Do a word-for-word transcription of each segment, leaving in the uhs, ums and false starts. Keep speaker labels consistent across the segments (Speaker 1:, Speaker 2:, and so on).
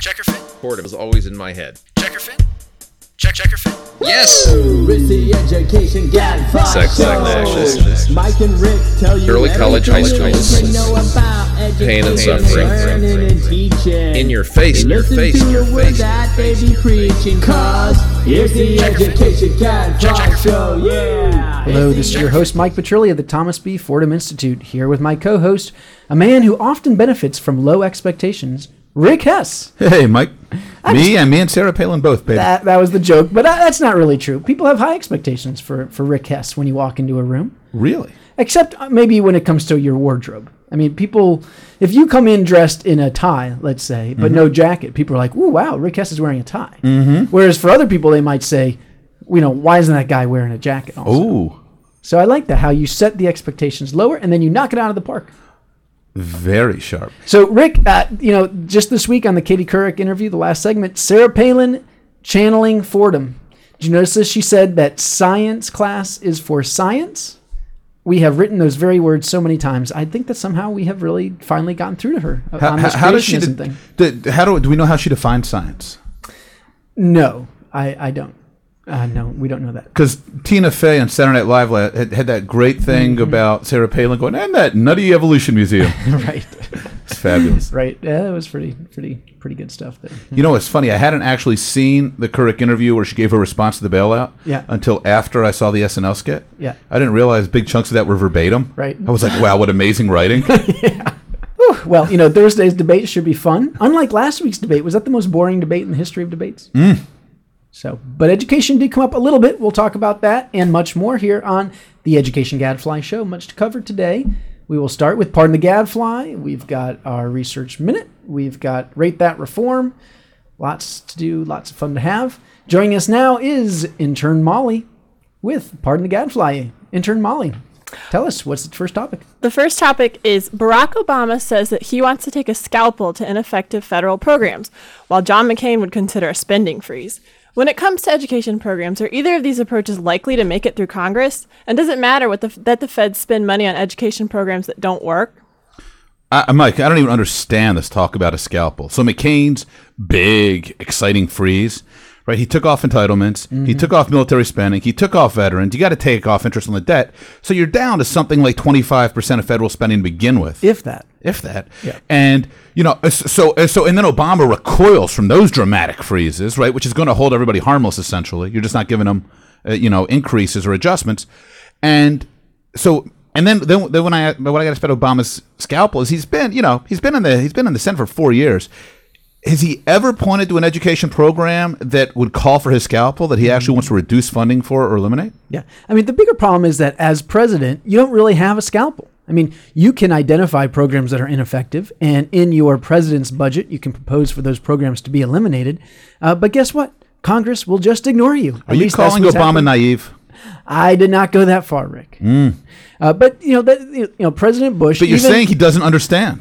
Speaker 1: Checkerfin?
Speaker 2: Fordham was always in my head.
Speaker 1: Checkerfin? Check Checkerfin?
Speaker 2: Yes!
Speaker 3: It's the Education Gadfly
Speaker 2: Sex,
Speaker 3: Show.
Speaker 2: sex,
Speaker 3: Mike and Rick tell you
Speaker 2: Early college, high school,
Speaker 3: everything you know about
Speaker 2: pain and
Speaker 3: education,
Speaker 2: suffering.
Speaker 3: learning and teaching.
Speaker 2: In your face, in your
Speaker 3: Listen
Speaker 2: face,
Speaker 3: to
Speaker 2: in your
Speaker 3: the word
Speaker 2: face, in your
Speaker 3: that they
Speaker 2: face,
Speaker 3: be
Speaker 2: in your face.
Speaker 3: preaching, cause here's the Education Gadfly Show, yeah.
Speaker 4: Hello, this is your host, Mike Petrilli of the Thomas B. Fordham Institute, here with my co-host, a man who often benefits from low expectations, Rick Hess.
Speaker 5: Hey, Mike. Me and me and Sarah Palin both, baby.
Speaker 4: That, that was the joke, but that, that's not really true. People have high expectations for, for Rick Hess when you walk into a room.
Speaker 5: Really?
Speaker 4: Except uh, maybe when it comes to your wardrobe. I mean, people, if you come in dressed in a tie, let's say, but mm-hmm. no jacket, people are like, ooh, wow, Rick Hess is wearing a tie.
Speaker 5: Mm-hmm.
Speaker 4: Whereas for other people, they might say, you know, why isn't that guy wearing a jacket also?
Speaker 5: Ooh.
Speaker 4: So I like that, how you set the expectations lower and then you knock it out of the park.
Speaker 5: Very sharp.
Speaker 4: So, Rick, uh, you know, just this week on the Katie Couric interview, the last segment, Sarah Palin channeling Fordham. Did you notice this? She said that science class is for science. We have written those very words so many times. I think that somehow we have really finally gotten through to her
Speaker 5: How,
Speaker 4: on this
Speaker 5: how does she
Speaker 4: creationism
Speaker 5: de-
Speaker 4: thing.
Speaker 5: de- how do, do we know how she defines science?
Speaker 4: No, I, I don't. Uh, no, we don't know that.
Speaker 5: Because Tina Fey on Saturday Night Live had, had that great thing mm-hmm. about Sarah Palin going, and that nutty evolution museum.
Speaker 4: Right.
Speaker 5: It's fabulous.
Speaker 4: Right. Yeah, it was pretty, pretty, pretty good stuff there.
Speaker 5: You know, it's funny. I hadn't actually seen the Couric interview where she gave her response to the bailout
Speaker 4: yeah.
Speaker 5: until after I saw the S N L skit.
Speaker 4: Yeah.
Speaker 5: I didn't realize big chunks of that were verbatim.
Speaker 4: Right.
Speaker 5: I was like, wow, what amazing writing.
Speaker 4: Yeah. Whew. Well, you know, Thursday's debate should be fun. Unlike last week's debate, was that the most boring debate in the history of debates?
Speaker 5: Mm.
Speaker 4: So, but education did come up a little bit. We'll talk about that and much more here on the Education Gadfly Show. Much to cover today. We will start with Pardon the Gadfly. We've got our Research Minute. We've got Rate That Reform. Lots to do, lots of fun to have. Joining us now is Intern Molly with Pardon the Gadfly. Intern Molly, tell us, what's the first topic?
Speaker 6: The first topic is Barack Obama says that he wants to take a scalpel to ineffective federal programs, while John McCain would consider a spending freeze. When it comes to education programs, are either of these approaches likely to make it through Congress? And does it matter what the, that the feds spend money on education programs that don't work?
Speaker 5: Uh, Mike, I don't even understand this talk about a scalpel. So McCain's big, exciting freeze, right? He took off entitlements. Mm-hmm. He took off military spending. He took off veterans. You got to take off interest on the debt. So you're down to something like twenty-five percent of federal spending to begin with.
Speaker 4: If that.
Speaker 5: If that.
Speaker 4: Yeah. And,
Speaker 5: you know, so, so, and then Obama recoils from those dramatic freezes, right? Which is going to hold everybody harmless, essentially. You're just not giving them, uh, you know, increases or adjustments. And so, and then, then, then when I, when I got to spend Obama's scalpel is he's been, you know, he's been in the, he's been in the Senate for four years. Has he ever pointed to an education program that would call for his scalpel that he actually wants to reduce funding for or eliminate?
Speaker 4: Yeah. I mean, the bigger problem is that as president, you don't really have a scalpel. I mean, you can identify programs that are ineffective, and in your president's budget, you can propose for those programs to be eliminated. Uh, but guess what? Congress will just ignore you.
Speaker 5: Are you calling Obama happening. naive?
Speaker 4: I did not go that far, Rick.
Speaker 5: Mm.
Speaker 4: Uh, but, you know, that, you know, President Bush...
Speaker 5: But you're
Speaker 4: even,
Speaker 5: saying he doesn't understand.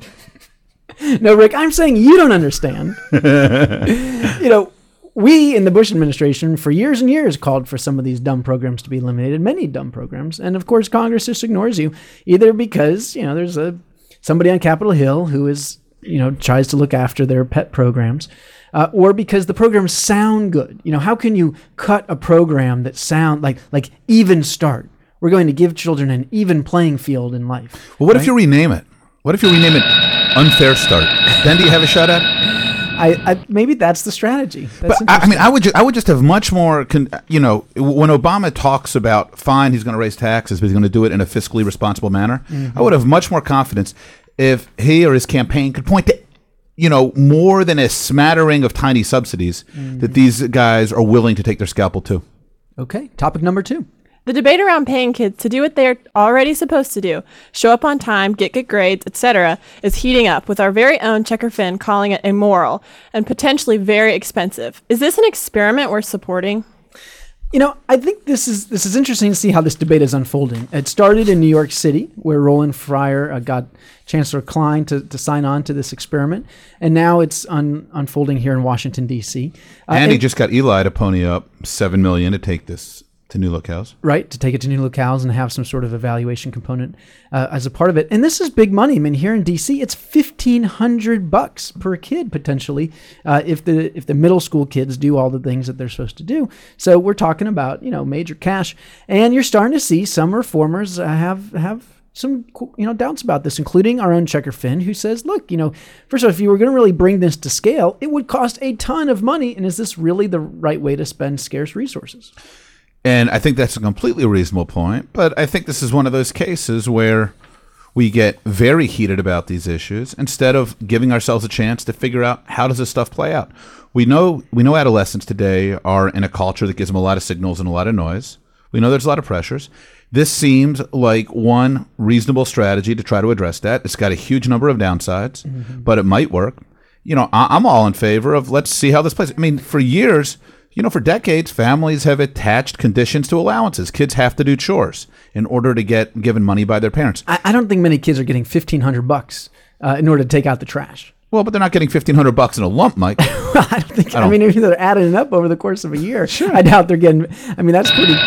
Speaker 4: No, Rick, I'm saying you don't understand. You know, we in the Bush administration for years and years called for some of these dumb programs to be eliminated, many dumb programs. And of course, Congress just ignores you, either because, you know, there's a somebody on Capitol Hill who is, you know, tries to look after their pet programs, uh, or because the programs sound good. You know, how can you cut a program that sound like like Even Start? We're going to give children an even playing field in life.
Speaker 5: Well, what
Speaker 4: right?
Speaker 5: if you rename it? What if you rename it Unfair Start? Then do you have a shot at it?
Speaker 4: I, I maybe that's the strategy. That's
Speaker 5: but I, I mean, I would just, I would just have much more. Con, you know, when Obama talks about fine, he's going to raise taxes, but he's going to do it in a fiscally responsible manner. Mm-hmm. I would have much more confidence if he or his campaign could point to, you know, more than a smattering of tiny subsidies mm-hmm. that these guys are willing to take their scalpel to.
Speaker 4: Okay, topic number two.
Speaker 6: The debate around paying kids to do what they're already supposed to do, show up on time, get good grades, et cetera, is heating up, with our very own Checker Finn calling it immoral and potentially very expensive. Is this an experiment worth supporting?
Speaker 4: You know, I think this is this is interesting to see how this debate is unfolding. It started in New York City, where Roland Fryer uh, got Chancellor Klein to, to sign on to this experiment, and now it's un, unfolding here in Washington, D C Uh,
Speaker 5: and he just got Eli to pony up seven million dollars to take this to new locales.
Speaker 4: Right, to take it to new locales and have some sort of evaluation component uh, as a part of it. And this is big money. I mean, here in D C, it's fifteen hundred bucks per kid potentially uh, if the if the middle school kids do all the things that they're supposed to do. So we're talking about, you know, major cash. And you're starting to see some reformers uh, have have some, you know, doubts about this, including our own Checker Finn, who says, look, you know, first of all, if you were going to really bring this to scale, it would cost a ton of money. And is this really the right way to spend scarce resources?
Speaker 5: And I think that's a completely reasonable point, but I think this is one of those cases where we get very heated about these issues instead of giving ourselves a chance to figure out how does this stuff play out. We know we know adolescents today are in a culture that gives them a lot of signals and a lot of noise. We know there's a lot of pressures. This seems like one reasonable strategy to try to address that. It's got a huge number of downsides, mm-hmm. but it might work. You know, I- I'm all in favor of let's see how this plays. I mean, for years, you know, for decades, families have attached conditions to allowances. Kids have to do chores in order to get given money by their parents.
Speaker 4: I, I don't think many kids are getting fifteen hundred bucks uh, in order to take out the trash.
Speaker 5: Well, but they're not getting fifteen hundred bucks in a lump, Mike.
Speaker 4: I don't think. I,
Speaker 5: I don't,
Speaker 4: mean, if they're adding it up over the course of a year, sure. I doubt they're getting. I mean, that's pretty.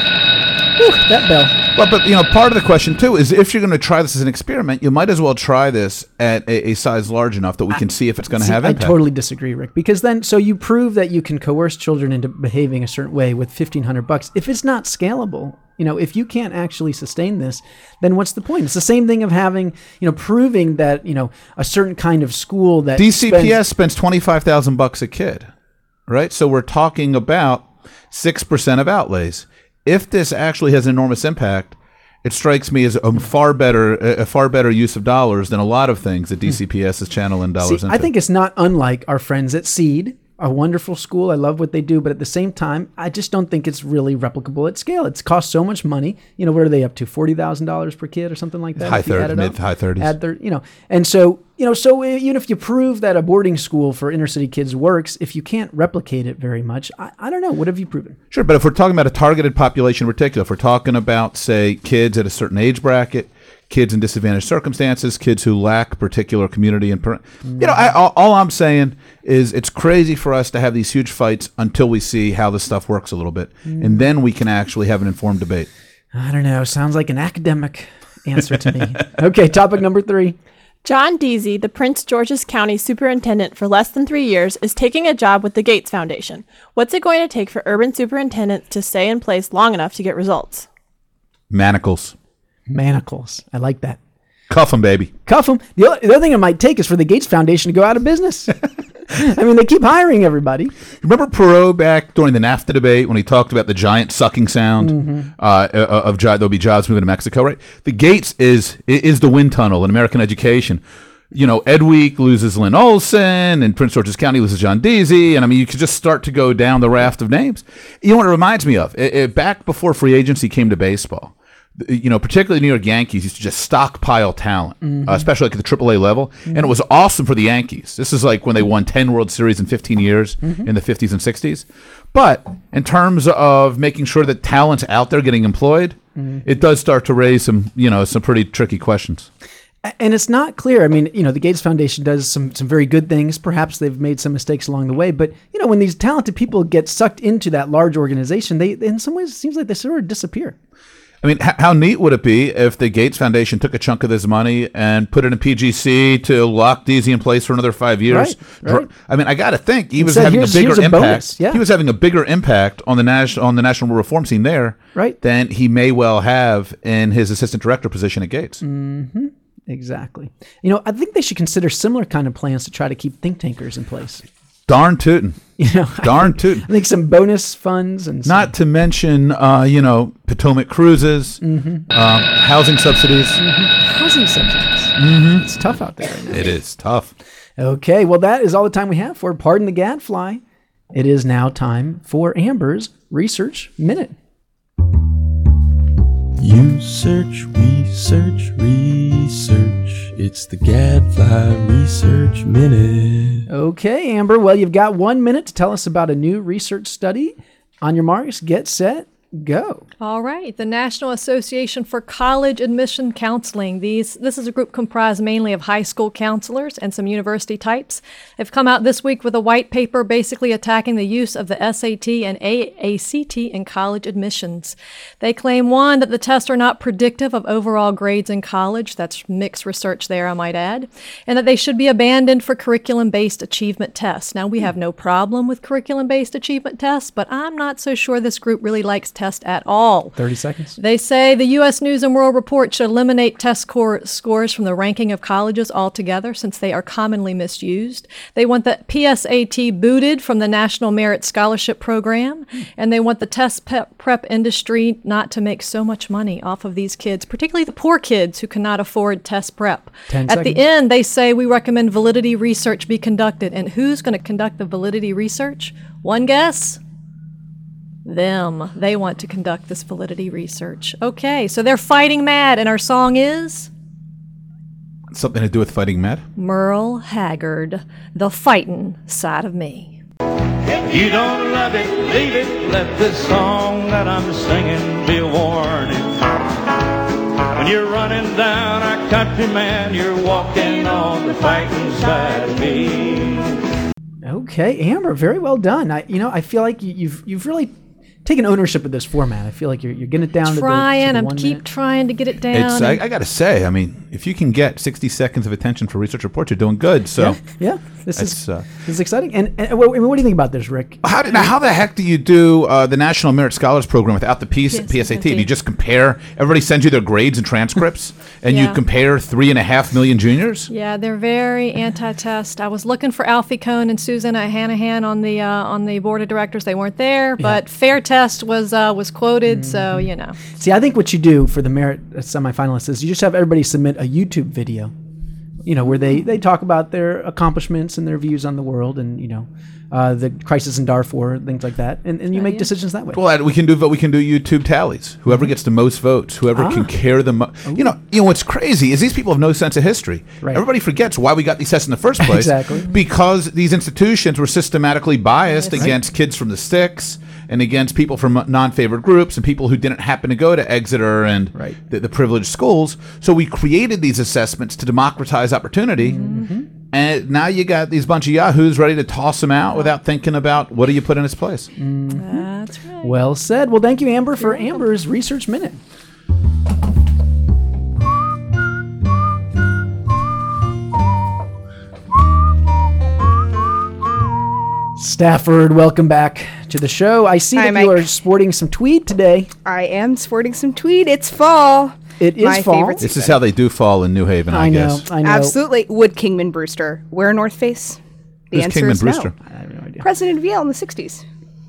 Speaker 4: Whew, that bell.
Speaker 5: Well, but you know, part of the question too is if you're going to try this as an experiment, you might as well try this at a, a size large enough that we can I, see if it's going to have impact.
Speaker 4: I totally disagree, Rick, because then so you prove that you can coerce children into behaving a certain way with fifteen hundred bucks. If it's not scalable, you know, if you can't actually sustain this, then what's the point? It's the same thing of having, you know, proving that, you know, a certain kind of school that
Speaker 5: D C P S
Speaker 4: spends,
Speaker 5: spends twenty-five thousand bucks a kid, right? So we're talking about six percent of outlays. If this actually has enormous impact, it strikes me as a far better a far better use of dollars than a lot of things that D C P S is channeling dollars
Speaker 4: See,
Speaker 5: into.
Speaker 4: I think it's not unlike our friends at Seed, a wonderful school. I love what they do, but at the same time, I just don't think it's really replicable at scale. It's cost so much money. You know, what are they up to? forty thousand dollars per kid or something like that?
Speaker 5: High thirties, mid high thirties.
Speaker 4: Add thir- you know, and so, you know, so even if you prove that a boarding school for inner city kids works, if you can't replicate it very much, I, I don't know. What have you proven?
Speaker 5: Sure, but if we're talking about a targeted population in particular, if we're talking about, say, kids at a certain age bracket, kids in disadvantaged circumstances, kids who lack particular community and, per- you know, I, all, all I'm saying is it's crazy for us to have these huge fights until we see how this stuff works a little bit, mm. and then we can actually have an informed debate.
Speaker 4: I don't know. Sounds like an academic answer to me. Okay, topic number three.
Speaker 6: John Deasy, the Prince George's County superintendent for less than three years, is taking a job with the Gates Foundation. What's it going to take for urban superintendents to stay in place long enough to get results?
Speaker 5: Manacles.
Speaker 4: Manacles. I like that.
Speaker 5: Cuff them, baby.
Speaker 4: Cuff them. The other, the other thing it might take is for the Gates Foundation to go out of business. I mean, they keep hiring everybody.
Speaker 5: Remember Perot back during the NAFTA debate when he talked about the giant sucking sound mm-hmm. uh, of jo- there'll be jobs moving to Mexico, right? The Gates is is the wind tunnel in American education. You know, Ed Week loses Lynn Olson, and Prince George's County loses John Deasy, and I mean, you could just start to go down the raft of names. You know what it reminds me of? It, it, back before free agency came to baseball, you know, particularly New York Yankees used to just stockpile talent, mm-hmm. uh, especially like at the triple A level. Mm-hmm. And it was awesome for the Yankees. This is like when they won ten World Series in fifteen years mm-hmm. in the fifties and sixties. But in terms of making sure that talent's out there getting employed, mm-hmm. it does start to raise some, you know, some pretty tricky questions.
Speaker 4: And it's not clear. I mean, you know, the Gates Foundation does some some very good things. Perhaps they've made some mistakes along the way. But, you know, when these talented people get sucked into that large organization, they, in some ways, it seems like they sort of disappear.
Speaker 5: I mean, h- how neat would it be if the Gates Foundation took a chunk of this money and put it in P G C to lock Deasy in place for another five years?
Speaker 4: Right, right.
Speaker 5: I mean, I got to think he was
Speaker 4: said,
Speaker 5: having a bigger
Speaker 4: a
Speaker 5: impact.
Speaker 4: Bonus, yeah.
Speaker 5: He was having a bigger impact on the national on the national reform scene there,
Speaker 4: right.
Speaker 5: than he may well have in his assistant director position at Gates.
Speaker 4: Mm-hmm. Exactly. You know, I think they should consider similar kind of plans to try to keep think tankers in place.
Speaker 5: Darn tootin'.
Speaker 4: You know,
Speaker 5: Darn
Speaker 4: I think,
Speaker 5: tootin'.
Speaker 4: I think some bonus funds and some,
Speaker 5: not to mention, uh, you know, Potomac cruises, mm-hmm. um, housing subsidies.
Speaker 4: Mm-hmm. Housing subsidies.
Speaker 5: Mm-hmm.
Speaker 4: It's tough out there right now.
Speaker 5: It is tough.
Speaker 4: Okay, well, that is all the time we have for Pardon the Gadfly. It is now time for Amber's Research Minute.
Speaker 7: You search, research, research. It's the Gadfly Research Minute.
Speaker 4: Okay, Amber. Well, you've got one minute to tell us about a new research study. On your marks, get set, go.
Speaker 8: All right. The National Association for College Admission Counseling. These This is a group comprised mainly of high school counselors and some university types. They've come out this week with a white paper basically attacking the use of the S A T and A A C T in college admissions. They claim, one, that the tests are not predictive of overall grades in college. That's mixed research there, I might add. And that they should be abandoned for curriculum-based achievement tests. Now, we have no problem with curriculum-based achievement tests, but I'm not so sure this group really likes test at all.
Speaker 4: thirty seconds.
Speaker 8: They say the U S News and World Report should eliminate test score scores from the ranking of colleges altogether since they are commonly misused. They want the P S A T booted from the National Merit Scholarship Program, and they want the test prep, prep industry not to make so much money off of these kids, particularly the poor kids who cannot afford test prep.
Speaker 4: Ten
Speaker 8: At
Speaker 4: seconds.
Speaker 8: the end, they say we recommend validity research be conducted. And who's going to conduct the validity research? One guess? Them. They want to conduct this validity research. Okay, so they're fighting mad, and our song is
Speaker 5: Something to do with fighting mad?
Speaker 8: Merle Haggard, The Fightin' Side of Me.
Speaker 9: If you don't love it, leave it. Let this song that I'm singing be a warning. When you're running down our country, man, you're walking on the fighting side of me.
Speaker 4: Okay, Amber, very well done. I, you know, I feel like you, you've you've really taken ownership of this format. I feel like you're you're getting it down
Speaker 8: Trying,
Speaker 4: to the, to the
Speaker 8: I'm
Speaker 4: one
Speaker 8: keep
Speaker 4: minute.
Speaker 8: trying to get it down.
Speaker 5: It's, I,
Speaker 8: and-
Speaker 5: I got to say, I mean, if you can get sixty seconds of attention for research reports, you're doing good. So,
Speaker 4: Yeah, this
Speaker 5: It's,
Speaker 4: is
Speaker 5: uh,
Speaker 4: this is exciting. And, and what, what do you think about this, Rick?
Speaker 5: how, did, now, how the heck do you do uh, the National Merit Scholars Program without the P S- P S A T? Do you just compare? Everybody sends you their grades and transcripts, and
Speaker 8: Yeah.
Speaker 5: you compare three and a half million juniors.
Speaker 8: Yeah, they're very anti-test. I was looking for Alfie Cohn and Susanna Hanahan on the uh, on the board of directors. They weren't there, but Fair Test was uh, was quoted. So you know,
Speaker 4: See, I think what you do for the merit uh, semifinalists is you just have everybody submit a YouTube video, you know, where they, they talk about their accomplishments and their views on the world and, you know, uh, the crisis in Darfur, things like that. And, and you make
Speaker 8: yeah.
Speaker 4: decisions that way.
Speaker 5: Well, uh, we can do we can do YouTube tallies. Whoever gets the most votes, whoever
Speaker 4: Ah.
Speaker 5: can carry the most. You know, you know what's crazy is these people have no sense of history.
Speaker 4: Right.
Speaker 5: Everybody forgets why we got these tests in the first place.
Speaker 4: Exactly.
Speaker 5: Because these institutions were systematically biased
Speaker 8: Yes.
Speaker 5: against kids from the sticks and against people from non-favored groups and people who didn't happen to go to Exeter and
Speaker 4: Right.
Speaker 5: the, the privileged schools. So we created these assessments to democratize opportunity.
Speaker 4: Mm-hmm.
Speaker 5: And now you got these bunch of yahoos ready to toss them out without thinking about what do you put in its place.
Speaker 8: that's right.
Speaker 4: Well said. Well, thank you, Amber, for Amber's Research Minute. Stafford, welcome back to the show. I see
Speaker 10: Hi,
Speaker 4: that you
Speaker 10: Mike.
Speaker 4: are sporting some tweed today.
Speaker 10: I am sporting some tweed. It's fall.
Speaker 4: It is
Speaker 10: My
Speaker 4: fall.
Speaker 10: favorite
Speaker 5: This is how they do fall in New Haven, I,
Speaker 4: I know,
Speaker 5: guess.
Speaker 4: I know.
Speaker 10: Absolutely. Would Kingman Brewster wear a North Face? The
Speaker 5: Who's
Speaker 10: answer
Speaker 5: Kingman
Speaker 10: is
Speaker 5: Brewster?
Speaker 10: no.
Speaker 4: I have no idea.
Speaker 10: President of Yale in the sixties.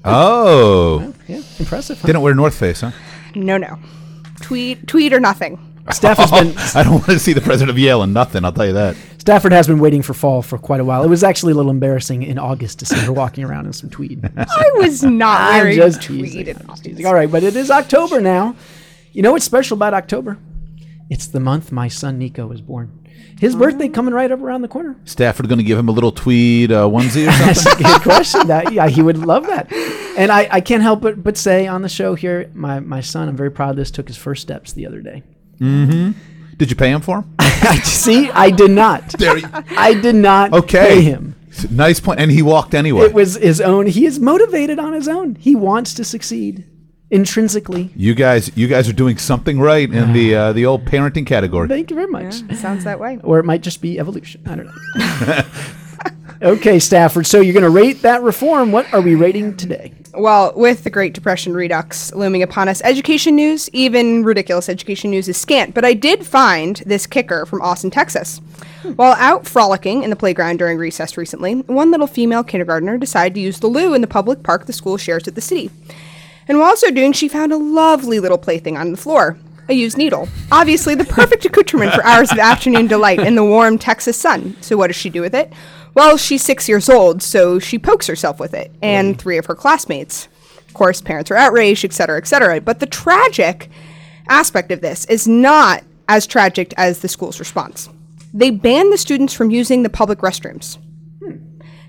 Speaker 5: Oh.
Speaker 4: Yeah, impressive. Huh?
Speaker 5: Didn't wear North Face, huh?
Speaker 10: No, no. Tweed, tweed or nothing.
Speaker 4: Stafford's been
Speaker 5: I don't want to see the president of Yale in nothing, I'll tell you that.
Speaker 4: Stafford has been waiting for fall for quite a while. It was actually a little embarrassing in August to see her walking around in some tweed.
Speaker 10: I was not
Speaker 4: I'm
Speaker 10: wearing
Speaker 4: just
Speaker 10: tweed.
Speaker 4: teasing.
Speaker 10: in
Speaker 4: I'm just
Speaker 10: August.
Speaker 4: teasing. All right, but it is October now. You know what's special about October? It's the month my son Nico was born. His birthday coming right up around the corner.
Speaker 5: Stafford going to give him a little tweed uh, onesie or
Speaker 4: That's
Speaker 5: something?
Speaker 4: a good question. That, yeah, he would love that. And I, I can't help but, but say on the show here, my, my son, I'm very proud of this, took his first steps the other day.
Speaker 5: Did you pay him for him?
Speaker 4: See, I did not.
Speaker 5: There he-
Speaker 4: I did not
Speaker 5: Okay.
Speaker 4: pay him.
Speaker 5: Nice point. And he walked anyway.
Speaker 4: It was his own. He is motivated on his own. He wants to succeed intrinsically.
Speaker 5: you guys you guys are doing something right in the uh, the old parenting category.
Speaker 4: Thank you very much.
Speaker 10: Sounds that way.
Speaker 4: Or it might just be evolution. I don't know. Okay, Stafford. So you're going to rate that reform. What are we rating today?
Speaker 10: Well, with the Great Depression redux looming upon us, education news, even ridiculous education news, is scant. But I did find this kicker from Austin, Texas. While out frolicking in the playground during recess recently, one little female kindergartner decided to use the loo in the public park the school shares with the city. And while so doing, she found a lovely little plaything on the floor, a used needle. Obviously, the perfect accoutrement for hours of afternoon delight in the warm Texas sun. So what does she do with it? Well, she's six years old, so she pokes herself with it, and three of her classmates. Of course, parents are outraged, et cetera, et cetera. But the tragic aspect of this is not as tragic as the school's response. They banned the students from using the public restrooms.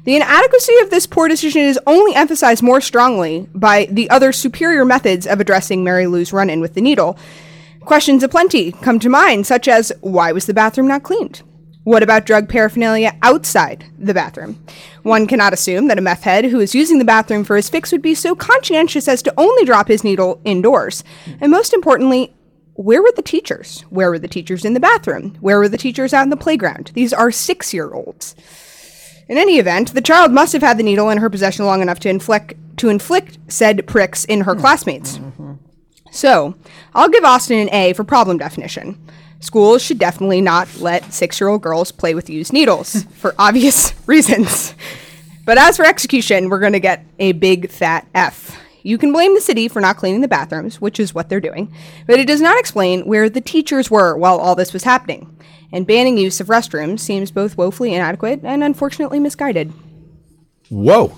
Speaker 10: The inadequacy of this poor decision is only emphasized more strongly by the other superior methods of addressing Mary Lou's run-in with the needle. Questions aplenty come to mind, such as, why was the bathroom not cleaned? What about drug paraphernalia outside the bathroom? One cannot assume that a meth head who is using the bathroom for his fix would be so conscientious as to only drop his needle indoors. And most importantly, where were the teachers? Where were the teachers in the bathroom? Where were the teachers out in the playground? These are six-year-olds. In any event, the child must have had the needle in her possession long enough to inflict to inflict said pricks in her classmates. Mm-hmm. So, I'll give Austin an A for problem definition. Schools should definitely not let six-year-old girls play with used needles, for obvious reasons. But as for execution, we're going to get a big fat F. You can blame the city for not cleaning the bathrooms, which is what they're doing, but it does not explain where the teachers were while all this was happening. And banning use of restrooms seems both woefully inadequate and unfortunately misguided.
Speaker 5: Whoa.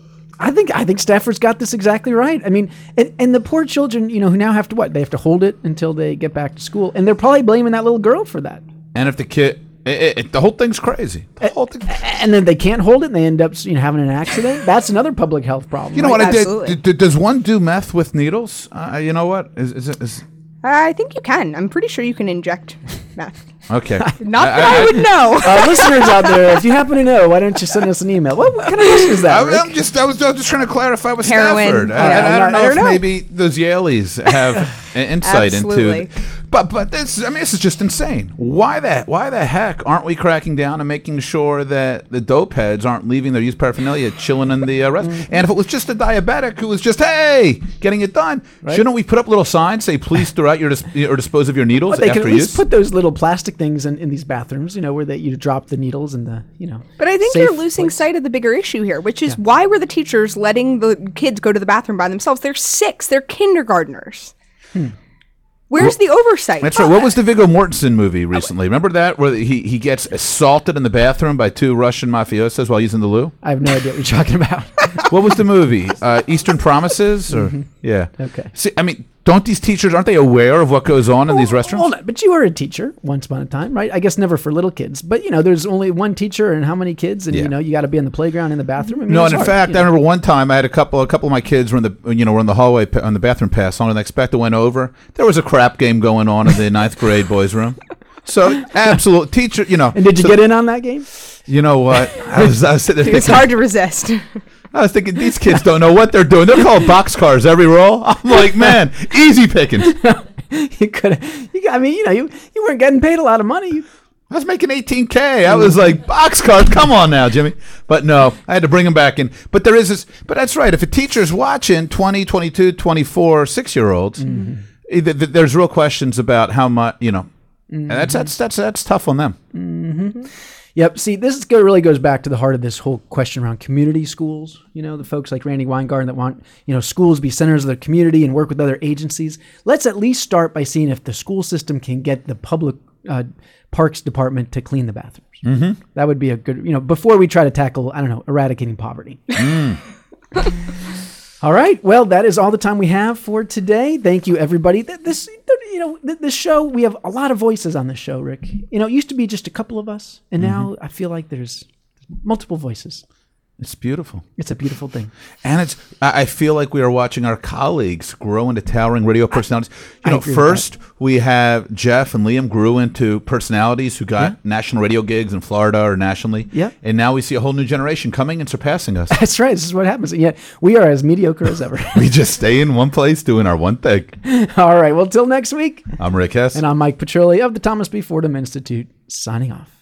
Speaker 4: I think I think Stafford's got this exactly right. I mean, and, and the poor children, you know, who now have to what? They have to hold it until they get back to school, and they're probably blaming that little girl for that.
Speaker 5: And if the kid, it, it, the whole thing's crazy. The whole thing.
Speaker 4: And then they can't hold it, and they end up, you know, having an accident. That's another public health problem.
Speaker 5: You know
Speaker 4: right?
Speaker 5: what I did? D- d- does one do meth with needles? Uh, you know what? Is is, it, is
Speaker 10: I think you can. I'm pretty sure you can inject meth.
Speaker 5: Okay.
Speaker 10: Not that I, I, I would know.
Speaker 4: Uh, listeners out there, if you happen to know, why don't you send us an email? What, what kind of question is that,
Speaker 5: I,
Speaker 4: Rick?
Speaker 5: I'm just, I was, I was just trying to clarify with
Speaker 10: Heroin.
Speaker 5: Stafford.
Speaker 10: Yeah,
Speaker 5: I, I, I don't
Speaker 10: not,
Speaker 5: know
Speaker 10: I don't
Speaker 5: if
Speaker 10: know.
Speaker 5: maybe those Yaleys have an insight
Speaker 10: Absolutely.
Speaker 5: into. But but this, I mean, this is just insane. Why that? Why the heck aren't we cracking down and making sure that the dope heads aren't leaving their used paraphernalia chilling in the uh, rest?
Speaker 10: Mm-hmm.
Speaker 5: And if it was just a diabetic who was just hey getting it done, right? Shouldn't we put up little signs say please throw out your dis- or dispose of your needles
Speaker 4: Well, they
Speaker 5: after
Speaker 4: can at least
Speaker 5: use?
Speaker 4: put those little plastic things in, in these bathrooms, you know, where they you drop the needles and the, you know.
Speaker 10: But I think
Speaker 4: safe
Speaker 10: you're losing
Speaker 4: place.
Speaker 10: sight of the bigger issue here, which is
Speaker 4: Yeah.
Speaker 10: why were the teachers letting the kids go to the bathroom by themselves? They're six. They're kindergartners.
Speaker 4: Hmm.
Speaker 10: Where's the oversight?
Speaker 5: That's right. What was the Viggo Mortensen movie recently? Remember that where he, he gets assaulted in the bathroom by two Russian mafiosos while using the loo?
Speaker 4: I have no idea what you're talking about.
Speaker 5: What was the movie? Uh, Eastern Promises? Or
Speaker 4: Mhm.
Speaker 5: yeah.
Speaker 4: Okay.
Speaker 5: See, I mean, don't these teachers aren't they aware of what goes on in these restaurants?
Speaker 4: Hold on, but you were a teacher once upon a time, right? I guess never for little kids, but you know, there's only one teacher and how many kids, and
Speaker 5: Yeah.
Speaker 4: you know, you got to be in the playground in the bathroom. I mean,
Speaker 5: No,
Speaker 4: it's
Speaker 5: and in
Speaker 4: hard,
Speaker 5: fact,
Speaker 4: you know.
Speaker 5: I remember one time I had a couple, a couple of my kids were in the, you know, were in the hallway pa- on the bathroom pass on, and I expect went over. There was a crap game going on in the ninth grade boys' room. So, absolute teacher, you know.
Speaker 4: And did you
Speaker 5: so-
Speaker 4: get in on that game?
Speaker 5: You know what? I was, I was sitting there
Speaker 10: It's
Speaker 5: thinking,
Speaker 10: hard to resist.
Speaker 5: I was thinking these kids don't know what they're doing. They're called boxcars every roll. I'm like, man, easy pickings.
Speaker 4: You could, you, I mean, you know, you, you weren't getting paid a lot of money. You,
Speaker 5: I was making eighteen K. I was like, boxcars, come on now, Jimmy. But no, I had to bring them back in. But there is this, but that's right. If a teacher's watching twenty, twenty-two, twenty-four, six-year-olds, mm-hmm. th- th- there's real questions about how much, you know, mm-hmm. and that's, that's, that's, that's tough on them.
Speaker 4: Mm-hmm. Yep. See, this is, really goes back to the heart of this whole question around community schools. You know, the folks like Randy Weingarten that want, you know, schools to be centers of the community and work with other agencies. Let's at least start by seeing if the school system can get the public uh, parks department to clean the bathrooms.
Speaker 5: Mm-hmm.
Speaker 4: That would be a good, you know, before we try to tackle, I don't know, eradicating poverty.
Speaker 5: Mm.
Speaker 4: All right. Well, that is all the time we have for today. Thank you, everybody. This, you know, this show, we have a lot of voices on this show, Rick. You know, it used to be just a couple of us, and now mm-hmm. I feel like there's multiple voices.
Speaker 5: It's beautiful.
Speaker 4: It's a beautiful thing.
Speaker 5: And it's, I I feel like we are watching our colleagues grow into towering radio personalities.
Speaker 4: I,
Speaker 5: you know,
Speaker 4: I agree
Speaker 5: first we have Jeff and Liam grew into personalities who got
Speaker 4: Yeah.
Speaker 5: national radio gigs in Florida or nationally.
Speaker 4: Yeah.
Speaker 5: And now we see a whole new generation coming and surpassing us.
Speaker 4: That's right. This is what happens. Yeah, we are as mediocre as ever.
Speaker 5: We just stay in one place doing our one thing.
Speaker 4: All right. Well, till next week.
Speaker 5: I'm Rick Hess.
Speaker 4: And I'm Mike Petroli of the Thomas B. Fordham Institute, signing off.